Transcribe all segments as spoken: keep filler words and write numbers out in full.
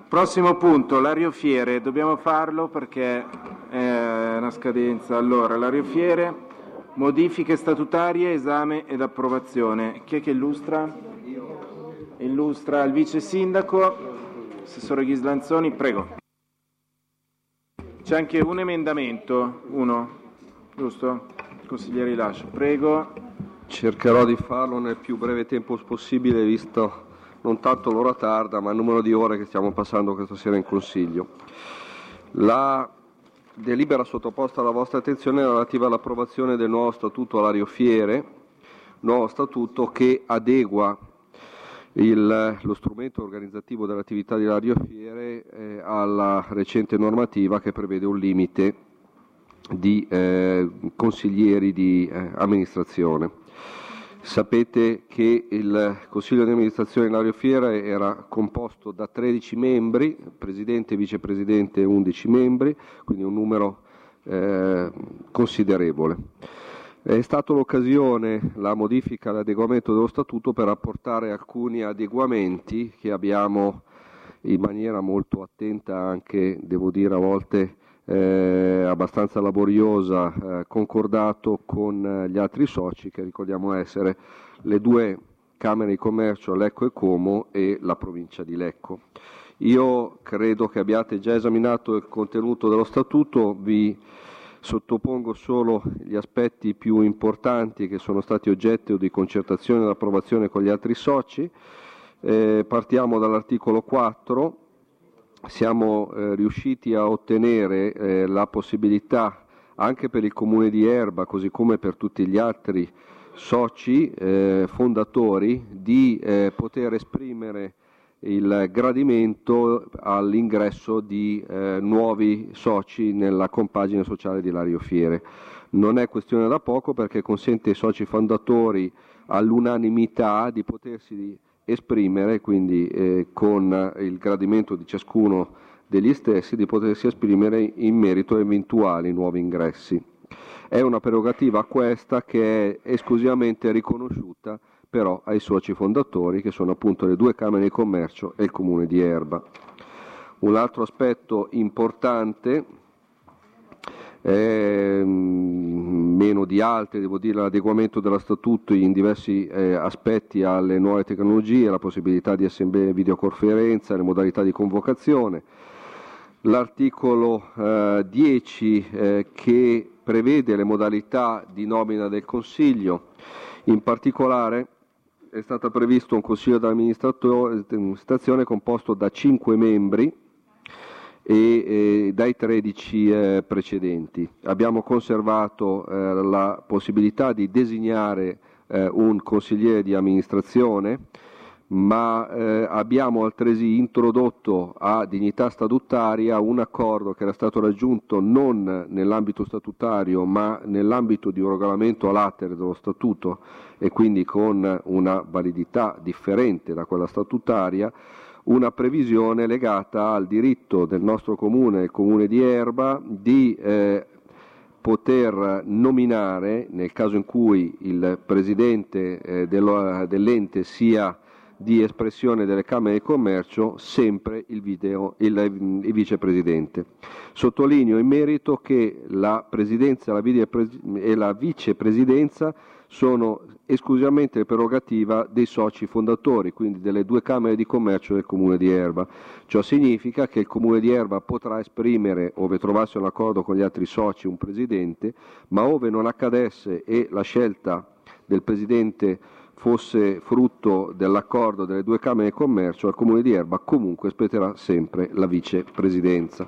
Prossimo punto, Lario Fiere, dobbiamo farlo perché è una scadenza. Allora, Lario Fiere, modifiche statutarie, esame ed approvazione. Chi è che illustra? Illustra il vice sindaco, assessore Ghislanzoni, prego. C'è anche un emendamento, uno, giusto? Consigliere Rilascio, prego. Cercherò di farlo nel più breve tempo possibile, visto non tanto l'ora tarda, ma il numero di ore che stiamo passando questa sera in Consiglio. La delibera sottoposta alla vostra attenzione è relativa all'approvazione del nuovo statuto Lario Fiere, nuovo statuto che adegua il, lo strumento organizzativo dell'attività di Lario Fiere eh, alla recente normativa che prevede un limite di eh, consiglieri di eh, amministrazione. Sapete che il Consiglio di amministrazione di Lario Fiere era composto da tredici membri, presidente e vicepresidente undici membri, quindi un numero eh, considerevole. È stata l'occasione, la modifica, l'adeguamento dello statuto per apportare alcuni adeguamenti che abbiamo in maniera molto attenta, anche devo dire a volte Eh, abbastanza laboriosa, eh, concordato con eh, gli altri soci, che ricordiamo essere le due Camere di Commercio, Lecco e Como, e la provincia di Lecco. Io credo che abbiate già esaminato il contenuto dello statuto, vi sottopongo solo gli aspetti più importanti che sono stati oggetto di concertazione ed approvazione con gli altri soci. Eh, partiamo dall'articolo quattro. Siamo eh, riusciti a ottenere eh, la possibilità anche per il Comune di Erba, così come per tutti gli altri soci eh, fondatori, di eh, poter esprimere il gradimento all'ingresso di eh, nuovi soci nella compagine sociale di Lario Fiere. Non è questione da poco, perché consente ai soci fondatori all'unanimità di potersi esprimere, quindi eh, con il gradimento di ciascuno degli stessi, di potersi esprimere in merito a eventuali nuovi ingressi. È una prerogativa questa che è esclusivamente riconosciuta però ai soci fondatori, che sono appunto le due Camere di Commercio e il Comune di Erba. Un altro aspetto importante, eh, meno di altri, devo dire, l'adeguamento dello statuto in diversi eh, aspetti alle nuove tecnologie, la possibilità di assemblee e videoconferenza, le modalità di convocazione. L'articolo eh, dieci eh, che prevede le modalità di nomina del Consiglio, in particolare è stato previsto un Consiglio di amministrazione composto da cinque membri e eh, dai tredici eh, precedenti. Abbiamo conservato eh, la possibilità di designare eh, un consigliere di amministrazione, ma eh, abbiamo altresì introdotto a dignità statutaria un accordo che era stato raggiunto non nell'ambito statutario ma nell'ambito di un regolamento a latere dello statuto, e quindi con una validità differente da quella statutaria, una previsione legata al diritto del nostro comune, il Comune di Erba, di eh, poter nominare, nel caso in cui il presidente eh, dello, dell'ente sia di espressione delle Camere di Commercio, sempre il, video, il, il vicepresidente. Sottolineo in merito che la presidenza e la vicepresidenza sono esclusivamente prerogativa dei soci fondatori, quindi delle due Camere di Commercio del Comune di Erba. Ciò significa che il Comune di Erba potrà esprimere, ove trovasse un accordo con gli altri soci, un presidente, ma ove non accadesse e la scelta del presidente fosse frutto dell'accordo delle due Camere di Commercio, al Comune di Erba comunque spetterà sempre la vicepresidenza.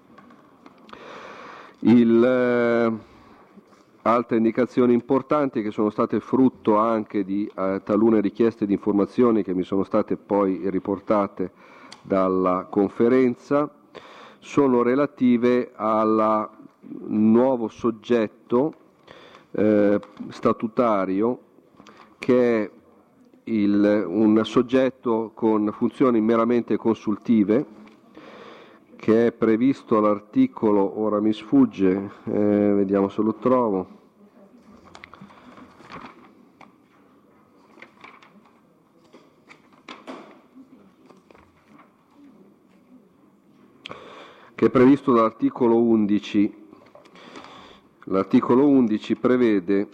Il, eh, altre indicazioni importanti che sono state frutto anche di eh, talune richieste di informazioni che mi sono state poi riportate dalla conferenza sono relative al nuovo soggetto eh, statutario, che è il, un soggetto con funzioni meramente consultive, che è previsto all'articolo, ora mi sfugge, eh, vediamo se lo trovo, che è previsto dall'articolo undici. L'articolo undici prevede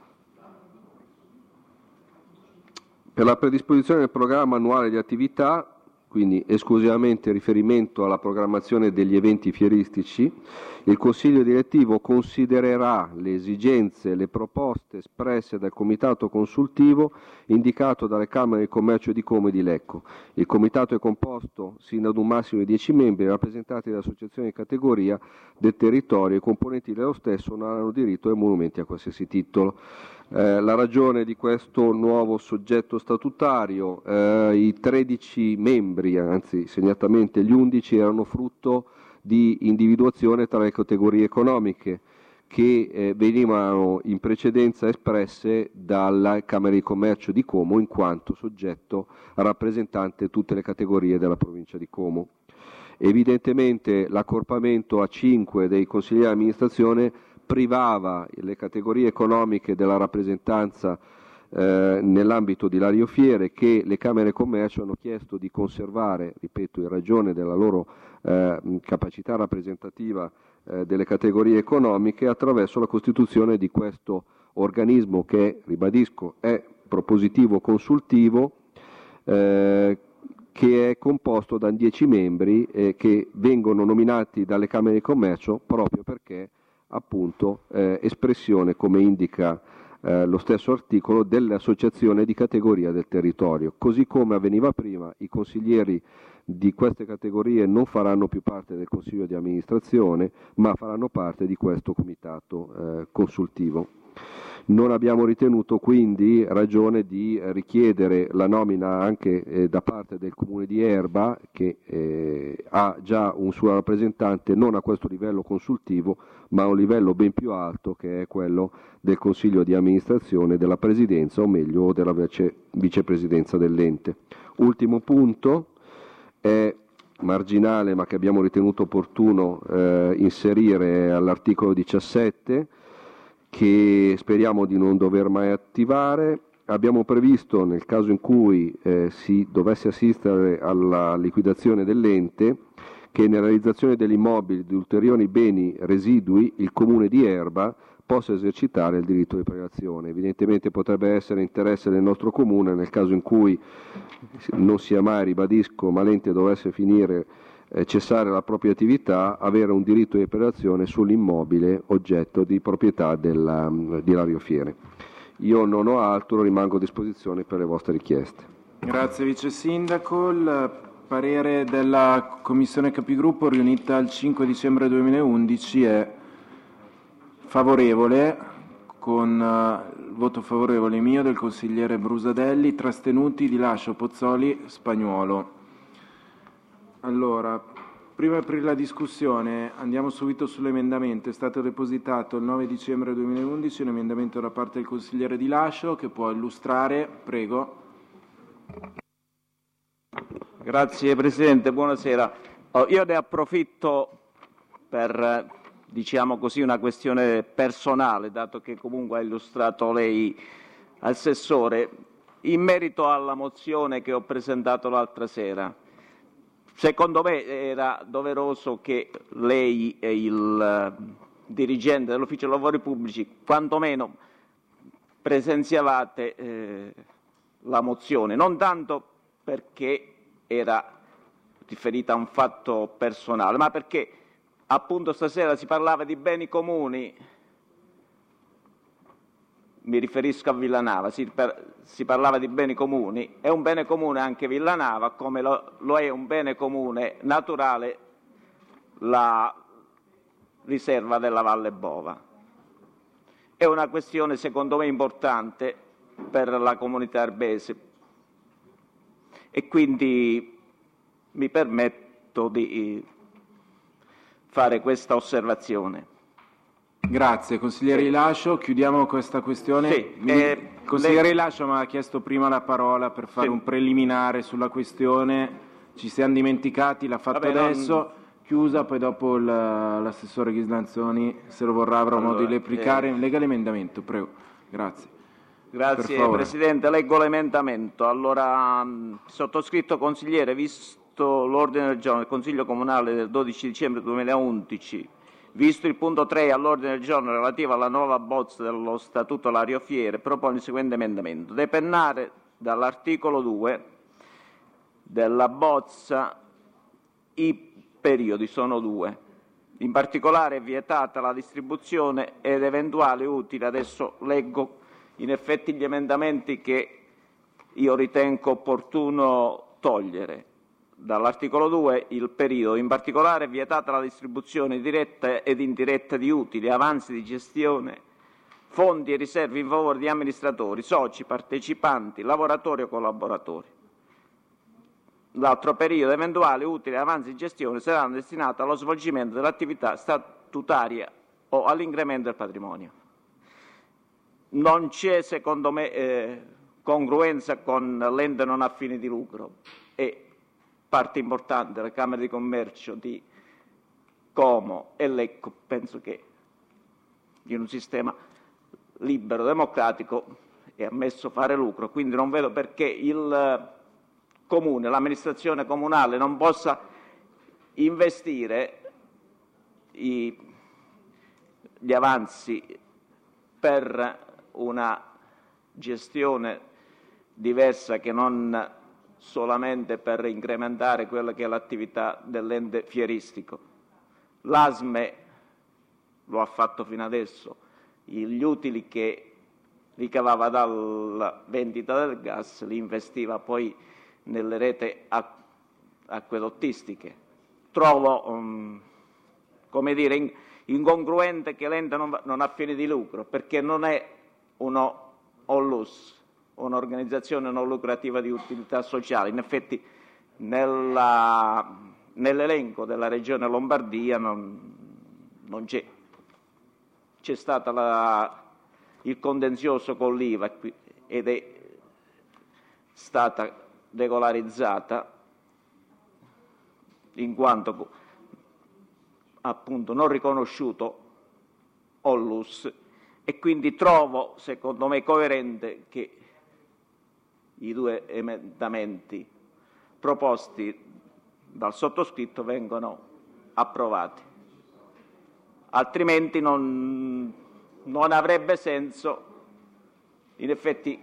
per la predisposizione del programma annuale di attività, quindi esclusivamente riferimento alla programmazione degli eventi fieristici, il Consiglio direttivo considererà le esigenze e le proposte espresse dal Comitato consultivo indicato dalle Camere di Commercio di Como e di Lecco. Il Comitato è composto sino ad un massimo di dieci membri rappresentati da associazioni di categoria del territorio e i componenti dello stesso non hanno diritto ai monumenti a qualsiasi titolo. Eh, la ragione di questo nuovo soggetto statutario, eh, i tredici membri, anzi segnatamente gli undici, erano frutto di individuazione tra le categorie economiche che eh, venivano in precedenza espresse dalla Camera di Commercio di Como in quanto soggetto rappresentante tutte le categorie della provincia di Como. Evidentemente l'accorpamento a cinque dei consiglieri di amministrazione privava le categorie economiche della rappresentanza eh, nell'ambito di Lario Fiere, che le Camere di Commercio hanno chiesto di conservare, ripeto, in ragione della loro eh, capacità rappresentativa eh, delle categorie economiche, attraverso la costituzione di questo organismo che, ribadisco, è propositivo consultivo, eh, che è composto da dieci membri eh, che vengono nominati dalle Camere di Commercio proprio perché appunto eh, espressione, come indica eh, lo stesso articolo, dell'associazione di categoria del territorio. Così come avveniva prima, i consiglieri di queste categorie non faranno più parte del Consiglio di amministrazione, ma faranno parte di questo comitato eh, consultivo. Non abbiamo ritenuto quindi ragione di richiedere la nomina anche eh, da parte del Comune di Erba, che eh, ha già un suo rappresentante non a questo livello consultivo, ma a un livello ben più alto, che è quello del Consiglio di amministrazione, della Presidenza, o meglio della vice, vicepresidenza dell'ente. Ultimo punto, è marginale ma che abbiamo ritenuto opportuno eh, inserire all'articolo diciassette, che speriamo di non dover mai attivare. Abbiamo previsto, nel caso in cui eh, si dovesse assistere alla liquidazione dell'ente, che nella realizzazione degli immobili di ulteriori beni residui il Comune di Erba possa esercitare il diritto di prelazione. Evidentemente potrebbe essere interesse del nostro Comune, nel caso in cui non sia mai, ribadisco, ma l'ente dovesse finire eh, cessare la propria attività, avere un diritto di prelazione sull'immobile oggetto di proprietà della, di Lario Fiere. Io non ho altro, rimango a disposizione per le vostre richieste. Grazie Vice Sindaco. Il parere della Commissione Capigruppo riunita il cinque dicembre duemilaundici è favorevole, con uh, il voto favorevole mio, del consigliere Brusadelli, trastenuti Di Lascio, Pozzoli, Spagnuolo. Allora, prima di aprire la discussione, andiamo subito sull'emendamento. È stato depositato il nove dicembre duemilaundici un emendamento da parte del consigliere Di Lascio, che può illustrare. Prego. Grazie Presidente, buonasera. Oh, io ne approfitto per, diciamo così, una questione personale, dato che comunque ha illustrato lei, Assessore, in merito alla mozione che ho presentato l'altra sera. Secondo me era doveroso che lei e il dirigente dell'Ufficio Lavori Pubblici quantomeno presenziavate eh, la mozione, non tanto perché era riferita a un fatto personale, ma perché appunto stasera si parlava di beni comuni, mi riferisco a Villanava, si, per, si parlava di beni comuni, è un bene comune anche Villanava, come lo, lo è un bene comune naturale la riserva della Valle Bova. È una questione secondo me importante per la comunità erbese e quindi mi permetto di fare questa osservazione. Grazie. Consigliere Di Lascio, chiudiamo questa questione. Sì, Mi... eh, Consigliere lei... Di Lascio mi ha chiesto prima la parola per fare sì. un preliminare sulla questione, ci siamo dimenticati, l'ha fatto Vabbè, adesso, non... chiusa, poi dopo il, l'assessore Ghislanzoni, se lo vorrà, avrà allora, modo di replicare. Eh... Lega l'emendamento, prego. Grazie. Grazie Presidente, leggo l'emendamento. Allora, sottoscritto consigliere, visto visto l'ordine del giorno del Consiglio Comunale del dodici dicembre duemilaundici, visto il punto tre all'ordine del giorno relativo alla nuova bozza dello Statuto Lariofiere, propone il seguente emendamento: depennare dall'articolo due della bozza i periodi, sono due. In particolare è vietata la distribuzione ed eventuali utili. Adesso leggo in effetti gli emendamenti che io ritengo opportuno togliere. Dall'articolo due il periodo, in particolare è vietata la distribuzione diretta ed indiretta di utili, avanzi di gestione, fondi e riserve in favore di amministratori, soci, partecipanti, lavoratori o collaboratori. L'altro periodo, eventuali utili, avanzi di gestione saranno destinati allo svolgimento dell'attività statutaria o all'incremento del patrimonio. Non c'è, secondo me, eh, congruenza con l'ente non a fini di lucro e parte importante delle Camere di Commercio di Como e Lecco. Penso che in un sistema libero, democratico, è ammesso fare lucro, quindi non vedo perché il Comune, l'amministrazione comunale non possa investire i, gli avanzi per una gestione diversa che non solamente per incrementare quella che è l'attività dell'ente fieristico. L'A S M E lo ha fatto fino adesso, gli utili che ricavava dalla vendita del gas li investiva poi nelle reti acquedottistiche. Trovo, um, come dire, in, incongruente che l'ente non, non ha fini di lucro, perché non è uno ONLUS, un'organizzazione non lucrativa di utilità sociale. In effetti nella, nell'elenco della Regione Lombardia non, non c'è. C'è stato la, il contenzioso con l'I V A ed è stata regolarizzata in quanto appunto non riconosciuto ONLUS, e quindi trovo, secondo me, coerente che i due emendamenti proposti dal sottoscritto vengano approvati, altrimenti non, non avrebbe senso. In effetti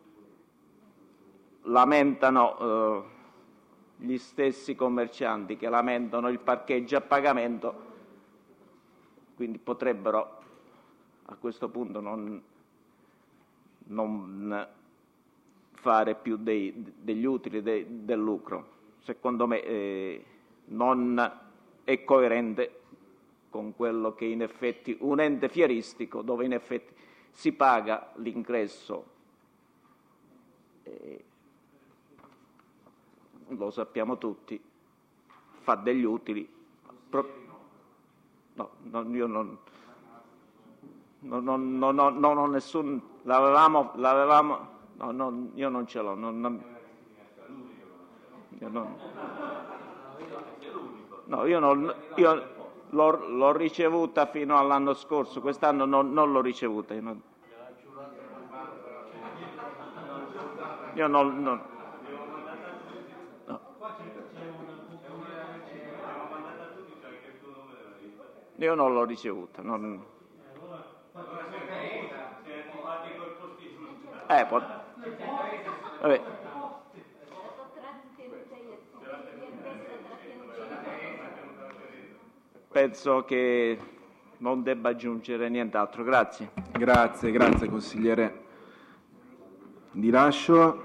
lamentano eh, gli stessi commercianti che lamentano il parcheggio a pagamento, quindi potrebbero a questo punto non, non fare più dei, degli utili dei, del lucro. Secondo me eh, non è coerente con quello che in effetti un ente fieristico, dove in effetti si paga l'ingresso, eh, lo sappiamo tutti, fa degli utili. Pro... No, no, io non, non, non, non, non, non ho nessun. L'avevamo, l'avevamo. No, no, io non ce l'ho. Non, non, io non, no, io, non, io l'ho, l'ho ricevuta fino all'anno scorso, quest'anno non, non l'ho ricevuta. Io non. Io non, non Io non l'ho ricevuta. Non... Eh, può... Vabbè. Penso che non debba aggiungere nient'altro. Grazie. Grazie, grazie consigliere Di Lascio.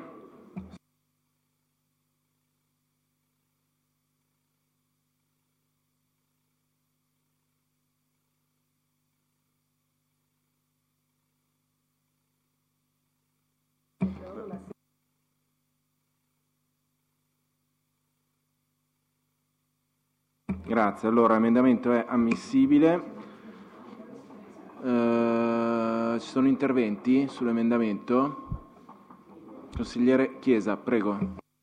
Grazie, allora l'emendamento è ammissibile. Eh, ci sono interventi sull'emendamento? Consigliere Chiesa, prego.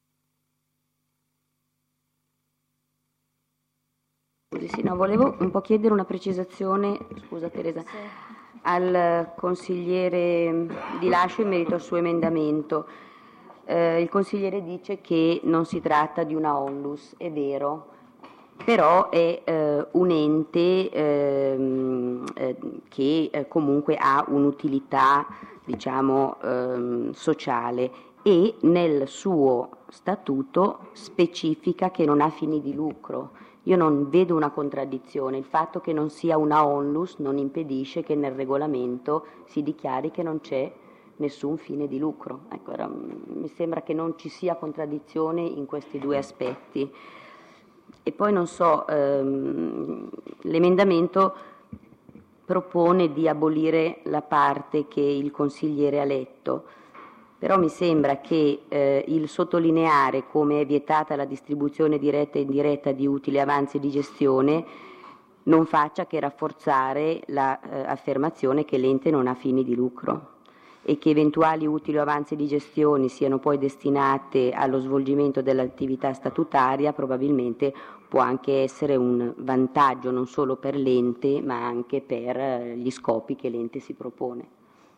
Sì, no, volevo un po' chiedere una precisazione, scusa Teresa, al consigliere Di Lascio in merito al suo emendamento. Eh, il consigliere dice che non si tratta di una onlus, è vero, però è eh, un ente ehm, eh, che eh, comunque ha un'utilità, diciamo, ehm, sociale, e nel suo statuto specifica che non ha fini di lucro. Io non vedo una contraddizione, il fatto che non sia una onlus non impedisce che nel regolamento si dichiari che non c'è nessun fine di lucro. Ecco, era, mi sembra che non ci sia contraddizione in questi due aspetti. E poi non so, ehm, l'emendamento propone di abolire la parte che il consigliere ha letto, però mi sembra che eh, il sottolineare come è vietata la distribuzione diretta e indiretta di utili avanzi di gestione non faccia che rafforzare l'affermazione la, eh, che l'ente non ha fini di lucro e che eventuali utili o avanzi di gestione siano poi destinate allo svolgimento dell'attività statutaria, probabilmente può anche essere un vantaggio non solo per l'ente ma anche per gli scopi che l'ente si propone.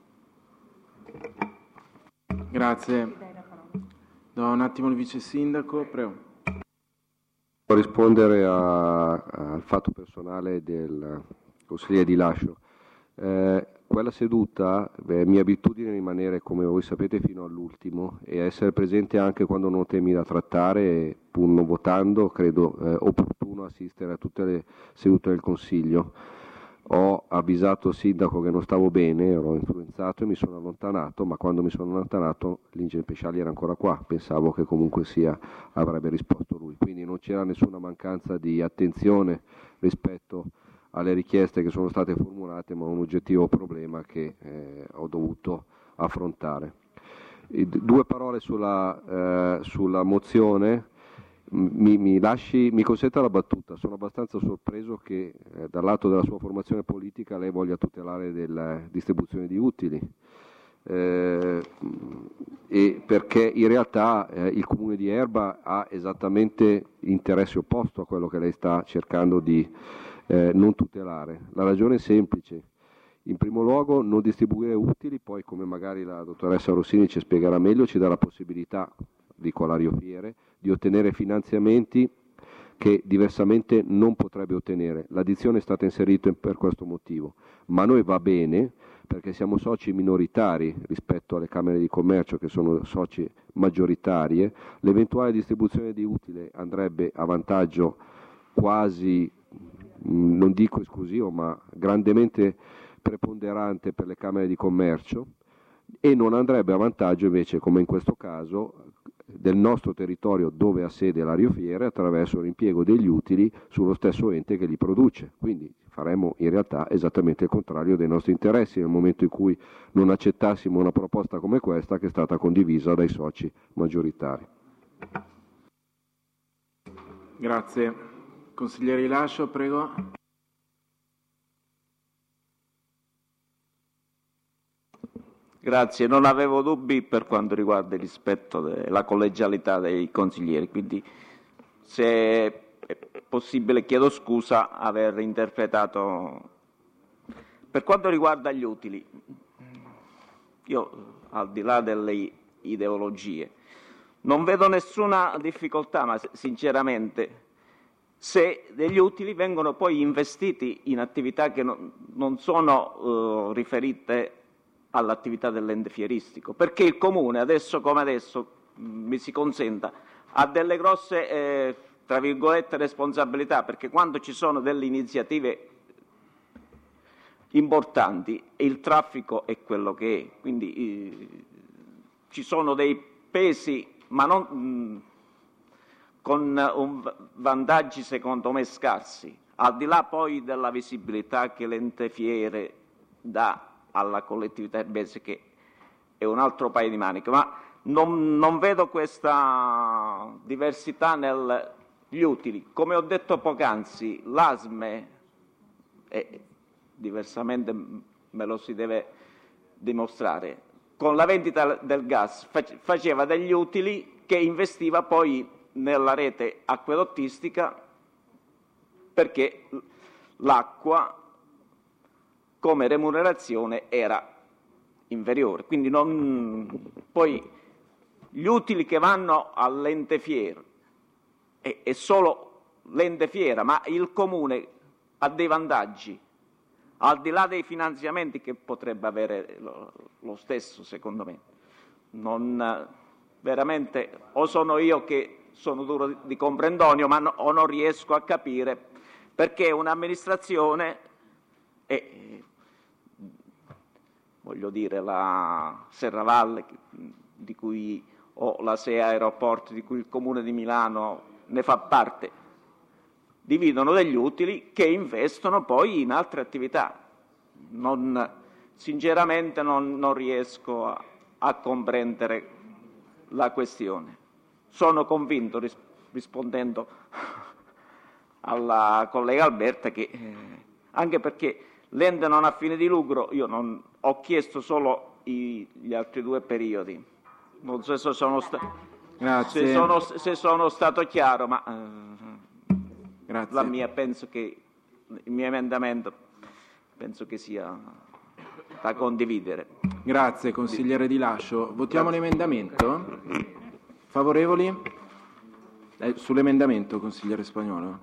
Grazie. Do un attimo il vice sindaco, prego. Per rispondere a, al fatto personale del consigliere Di Lascio, eh, quella seduta beh, è mia abitudine rimanere, come voi sapete, fino all'ultimo e essere presente anche quando non ho temi da trattare e pur non votando credo eh, opportuno assistere a tutte le sedute del Consiglio. Ho avvisato il sindaco che non stavo bene, ero influenzato e mi sono allontanato, ma quando mi sono allontanato l'Ingegner Pesciali era ancora qua, pensavo che comunque sia avrebbe risposto lui, quindi non c'era nessuna mancanza di attenzione rispetto alle richieste che sono state formulate, ma un oggettivo problema che eh, ho dovuto affrontare. E due parole sulla, eh, sulla mozione. Mi, mi, lasci, mi consenta la battuta, sono abbastanza sorpreso che eh, dal lato della sua formazione politica lei voglia tutelare della distribuzione di utili, eh, e perché in realtà eh, il Comune di Erba ha esattamente interesse opposto a quello che lei sta cercando di eh, non tutelare. La ragione è semplice: in primo luogo non distribuire utili, poi come magari la dottoressa Rossini ci spiegherà meglio ci dà la possibilità, dico Lario Fiere, di ottenere finanziamenti che diversamente non potrebbe ottenere. L'addizione è stata inserita per questo motivo, ma a noi va bene perché siamo soci minoritari rispetto alle Camere di Commercio che sono soci maggioritarie. L'eventuale distribuzione di utile andrebbe a vantaggio quasi, non dico esclusivo, ma grandemente preponderante per le Camere di Commercio e non andrebbe a vantaggio invece, come in questo caso, del nostro territorio dove ha sede Lario Fiere attraverso l'impiego degli utili sullo stesso ente che li produce. Quindi faremmo in realtà esattamente il contrario dei nostri interessi nel momento in cui non accettassimo una proposta come questa che è stata condivisa dai soci maggioritari. Grazie. Consigliere Di Lascio, prego. Grazie, non avevo dubbi per quanto riguarda il rispetto della collegialità dei consiglieri, quindi se è possibile chiedo scusa aver interpretato. Per quanto riguarda gli utili, io al di là delle ideologie non vedo nessuna difficoltà, ma sinceramente se degli utili vengono poi investiti in attività che non, non sono uh, riferite all'attività dell'ente fieristico, perché il Comune adesso come adesso, mi si consenta, ha delle grosse eh, tra virgolette responsabilità, perché quando ci sono delle iniziative importanti il traffico è quello che è, quindi eh, ci sono dei pesi ma non mh, con un, vantaggi secondo me scarsi, al di là poi della visibilità che l'ente fiere dà alla collettività erbese, che è un altro paio di maniche, ma non, non vedo questa diversità negli utili. Come ho detto poc'anzi, l'A S M E, e diversamente me lo si deve dimostrare, con la vendita del gas faceva degli utili che investiva poi nella rete acquedottistica, perché l'acqua come remunerazione era inferiore. Quindi non, poi gli utili che vanno all'ente fiera è, è solo l'ente fiera, ma il Comune ha dei vantaggi, al di là dei finanziamenti che potrebbe avere lo, lo stesso, secondo me. Non, veramente, o sono io che sono duro di, di comprendonio, ma no, o non riesco a capire perché un'amministrazione, è, voglio dire, la Serravalle, di cui, o la S E A Aeroporti, di cui il Comune di Milano ne fa parte, dividono degli utili che investono poi in altre attività. Non, sinceramente non, non riesco a, a comprendere la questione. Sono convinto, ris- rispondendo alla collega Alberta, che eh, anche perché l'ente non ha fine di lucro, io non, ho chiesto solo i, gli altri due periodi. Non so se sono, sta- se sono, se sono stato chiaro, ma eh, Grazie. la mia penso che il mio emendamento penso che sia da condividere. Grazie consigliere Di Lascio. Votiamo l'emendamento? Favorevoli? Eh, sull'emendamento, consigliere Spagnolo?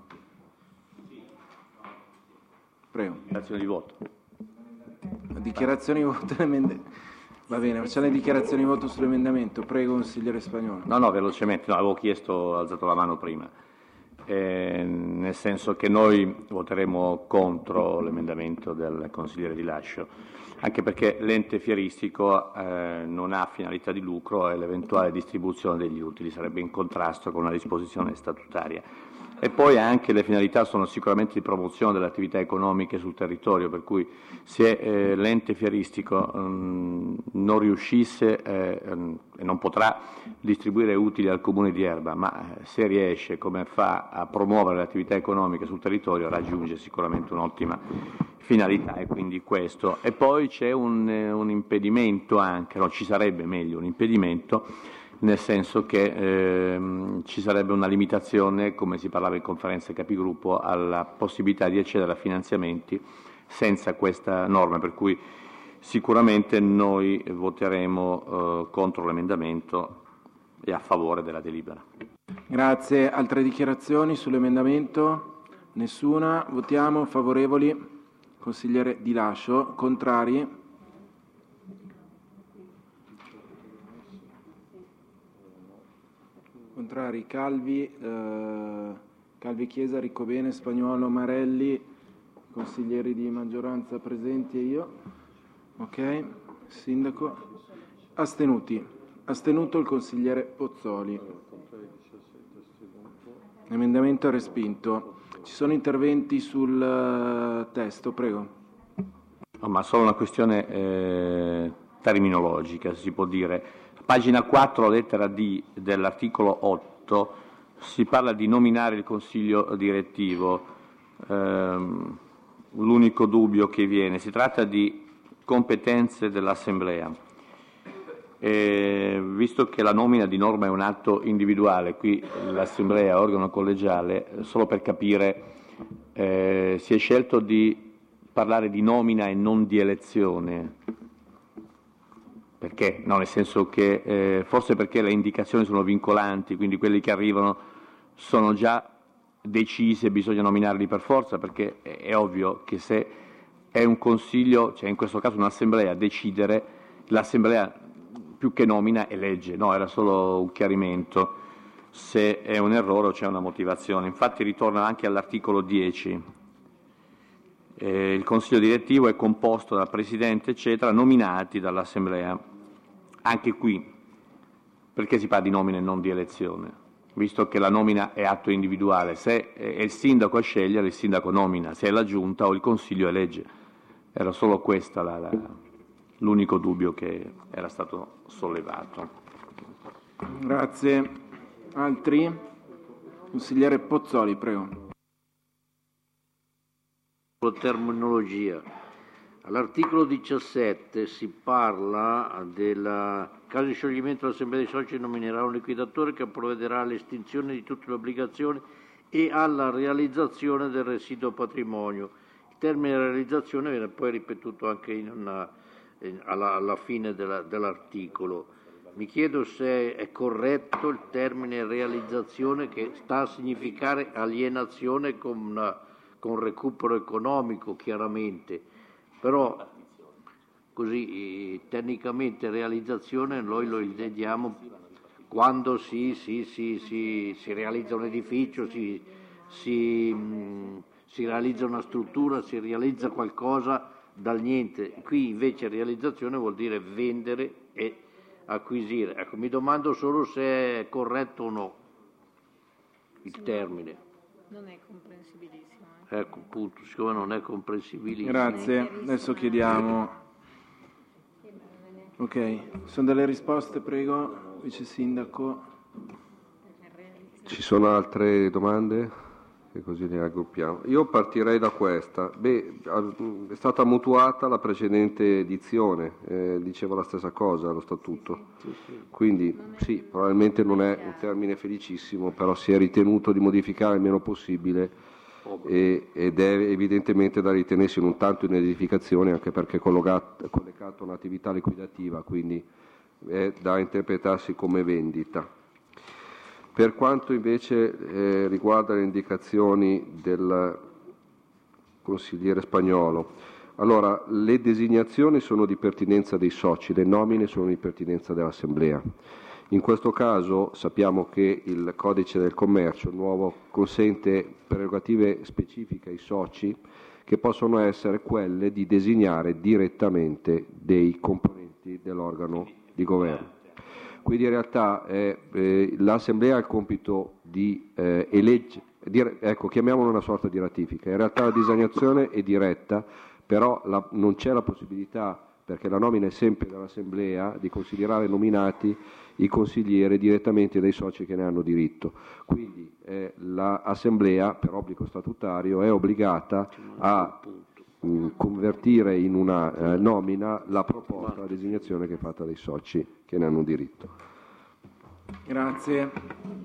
Prego. Dichiarazione di voto. Dichiarazioni di voto. Va bene, facciamo le dichiarazioni di voto sull'emendamento. Prego, consigliere Spagnolo. No, no, velocemente, no, avevo chiesto, ho alzato la mano prima, eh, nel senso che noi voteremo contro l'emendamento del consigliere Di Lascio, anche perché l'ente fieristico eh, non ha finalità di lucro e l'eventuale distribuzione degli utili sarebbe in contrasto con una disposizione statutaria. E poi anche le finalità sono sicuramente di promozione delle attività economiche sul territorio, per cui se eh, l'ente fieristico um, non riuscisse eh, um, e non potrà distribuire utili al Comune di Erba, ma eh, se riesce, come fa, a promuovere le attività economiche sul territorio, raggiunge sicuramente un'ottima finalità, e quindi questo. E poi c'è un, eh, un impedimento anche, no, ci sarebbe meglio un impedimento, nel senso che ehm, ci sarebbe una limitazione, come si parlava in conferenza capigruppo, alla possibilità di accedere a finanziamenti senza questa norma, per cui sicuramente noi voteremo eh, contro l'emendamento e a favore della delibera. Grazie. Altre dichiarazioni sull'emendamento? Nessuna. Votiamo. Favorevoli? Consigliere Di Lascio. Contrari? Contrari Calvi, eh, Calvi Chiesa, Riccobene, Spagnolo, Marelli, consiglieri di maggioranza presenti e io. Ok, sindaco. Astenuti. Astenuto il consigliere Pozzoli. L'emendamento è respinto. Ci sono interventi sul uh, testo, prego. No, ma solo una questione eh, terminologica, si può dire. Pagina quattro, lettera D dell'articolo otto, si parla di nominare il consiglio direttivo. Ehm, l'unico dubbio che viene, si tratta di competenze dell'Assemblea. E, visto che la nomina di norma è un atto individuale, qui l'Assemblea è organo collegiale, solo per capire, eh, si è scelto di parlare di nomina e non di elezione. Perché? No, nel senso che eh, forse perché le indicazioni sono vincolanti, quindi quelli che arrivano sono già decisi e bisogna nominarli per forza, perché è, è ovvio che se è un consiglio, cioè in questo caso un'assemblea, a decidere, l'assemblea più che nomina elegge. No, era solo un chiarimento. Se è un errore o c'è una motivazione. Infatti ritorna anche all'articolo dieci. Eh, il consiglio direttivo è composto dal presidente, eccetera, nominati dall'assemblea. Anche qui, perché si parla di nomina e non di elezione? Visto che la nomina è atto individuale, se è il sindaco a scegliere, il sindaco nomina, se è la giunta o il consiglio elegge. Era solo questo la, la, l'unico dubbio che era stato sollevato. Grazie. Altri? Consigliere Pozzoli, prego. Terminologia. All'articolo diciassette si parla del caso di scioglimento dell'Assemblea dei soci nominerà un liquidatore che provvederà all'estinzione di tutte le obbligazioni e alla realizzazione del residuo patrimonio. Il termine realizzazione viene poi ripetuto anche in una, in, alla, alla fine della, dell'articolo. Mi chiedo se è corretto il termine realizzazione, che sta a significare alienazione con, con recupero economico, chiaramente, però così tecnicamente realizzazione noi lo intendiamo quando si, si, si, si, si realizza un edificio, si, si, mh, si realizza una struttura, si realizza qualcosa dal niente. Qui invece realizzazione vuol dire vendere e acquisire. Ecco, mi domando solo se è corretto o no il termine. Non è comprensibilissimo. Eh. Ecco, appunto, siccome non è comprensibilissimo. Grazie, adesso chiediamo. Ok, sono delle risposte, prego, Vice Sindaco. Ci sono altre domande? Che così le raggruppiamo. Io partirei da questa. Beh, è stata mutuata la precedente edizione, eh, diceva la stessa cosa lo statuto. Quindi sì, probabilmente non è un termine felicissimo, però si è ritenuto di modificare il meno possibile e, ed è evidentemente da ritenersi non tanto in edificazione, anche perché è collegato, collegato a un'attività liquidativa, quindi è da interpretarsi come vendita. Per quanto invece eh, riguarda le indicazioni del consigliere Spagnolo, allora le designazioni sono di pertinenza dei soci, le nomine sono di pertinenza dell'Assemblea. In questo caso sappiamo che il codice del commercio nuovo consente prerogative specifiche ai soci che possono essere quelle di designare direttamente dei componenti dell'organo di governo. Quindi in realtà eh, eh, l'Assemblea ha il compito di eh, eleggere, ecco, chiamiamolo una sorta di ratifica. In realtà la designazione è diretta, però la, non c'è la possibilità, perché la nomina è sempre dall'Assemblea, di considerare nominati i consiglieri direttamente dai soci che ne hanno diritto. Quindi eh, l'Assemblea, per obbligo statutario, è obbligata a mh, convertire in una eh, nomina la proposta, la designazione che è fatta dai soci che ne hanno diritto. Grazie.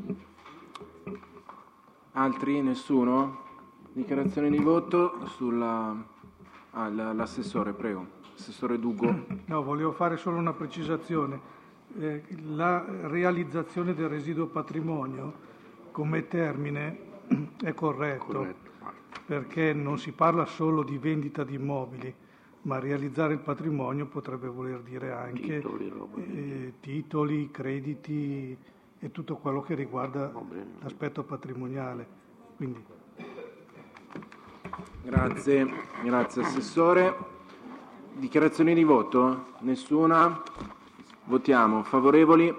Altri? Nessuno? Dichiarazione di voto sulla... Ah, l'assessore, prego. Assessore Dugo. No, volevo fare solo una precisazione. Eh, la realizzazione del residuo patrimonio come termine è corretto, corretto, perché non si parla solo di vendita di immobili, ma realizzare il patrimonio potrebbe voler dire anche titoli, eh, titoli, crediti e tutto quello che riguarda l'aspetto patrimoniale. Quindi. Grazie, grazie Assessore. Dichiarazioni di voto? Nessuna? Votiamo. Favorevoli?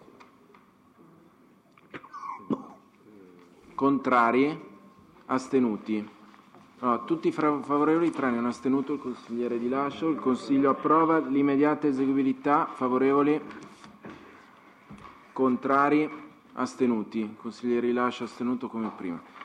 Contrari? Astenuti? No, tutti favorevoli tranne un astenuto, il consigliere Di Lascio. Il Consiglio approva l'immediata eseguibilità. Favorevoli? Contrari? Astenuti? Il consigliere Di Lascio astenuto come prima.